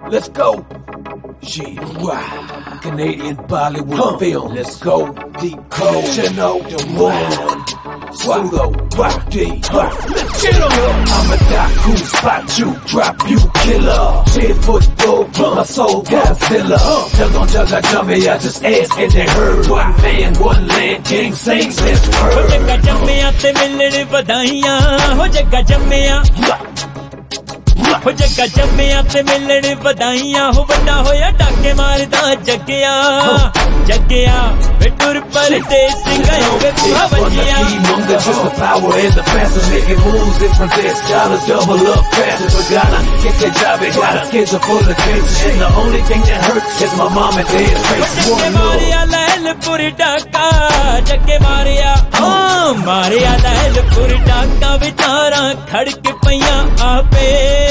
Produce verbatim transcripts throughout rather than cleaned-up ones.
Let's go. Yeah, wow. Canadian Bollywood huh. film. Let's go. Deep cold. Chino, the one. Pseudo, rock D. Let's get em. I'm a doc who spot you, drop you, killer. Ten foot bull, my soul Godzilla. Jug on jug, I jump me, I just asked and they heard. One man, one land, gang sing says word. Ho jagga jammea te milne vadaiyan, ho jagga jammea. हो जग्गा जम्मिया ते मिलने बधाइयां हो बड़ा होया डाके मारदा जग्गिया जग्गिया वे टुर परदेस गयो वे पूरा बजिया just the power and the passion making moves different this dollars double up faster but gotta get that job it got a schedule full of cases and the only thing that hurts is my mom and dad's face जग्गे Maria लहलपुर डाका जग्गे मारिया हाँ मारिया लहलपुर डाका विचारा खड़क पइया आपे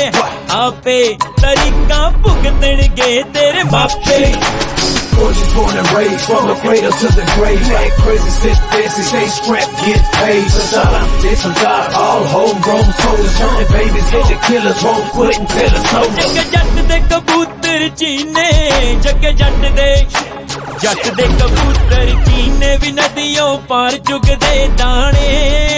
आपे तरीका भुगतणगे तेरे मापे Gorgeous, born and raised from the cradle to the grave. Like crazy, sit fancy, stay strapped, get paid. Some dollar, did some job, all homegrown soldiers turning babies, hit the killers, won't quit until it's over. जग जट दे कबूतर चीने, जग जट दे, जट दे कबूतर चीने भी नदियों पार चुग दे दाने,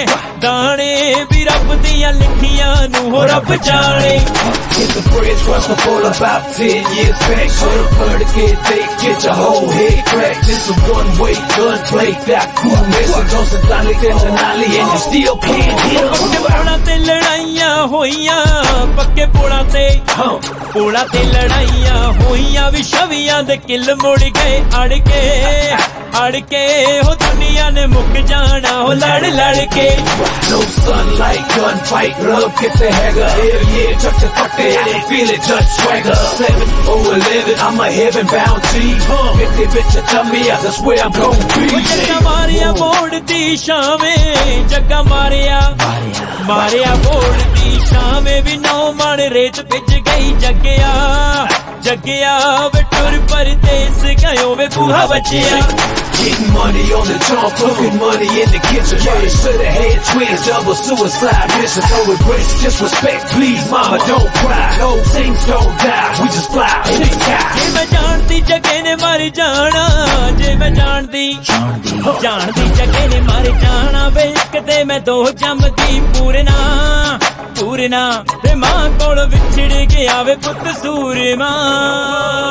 दाने भी रब दियां लिखियां नू हो रब जाने. Hit the bridge, cross the border about ten years back. Should've heard it, get thick, get your whole head cracked. This a one-way gunplay, that cool mission. Joseph Donnelly, Denali, and you still can't hit him. पक्के पोड़ा ते लड़ाइयां होइयां, पक्के पोड़ा ते, पोड़ा ते लड़ाइयां होइयां भी छवियां दे किल मुड़ गए अड़ के, अड़ के हो दुनिया ने मुक जाना हो लड़ लड़ के. No sunlight, gunfight, rub, get the hagger. Hell yeah, chuck the fuck that, I didn't feel it, just swagger. Seven or eleven, I'm a heaven bound G. Get the bitch to tell me, that's where I'm gon' be. जग्गा मारिया मोड़ दी शामें, जग्गा मारिया, मारिया मोड़ दी शामें भी नौ मन रेत बिच गई जग्गिया, जग्गिया वे टुर परदेस गयो वे बूहा बचिया. Getting money on the jump, cooking money in the kitchen. Yeah, should've had twins, double suicide mission. No regrets, just respect, please, mama, don't cry. No things don't die, we just fly in the sky. जे मैं जानती जगे ने मार जाना, जे मैं जानती, जानती जगे ने मार जाना वे कदे मैं दो जमदी पूरना, पूरना वे मां कोल विछड़ गया वे पुत सूरमा.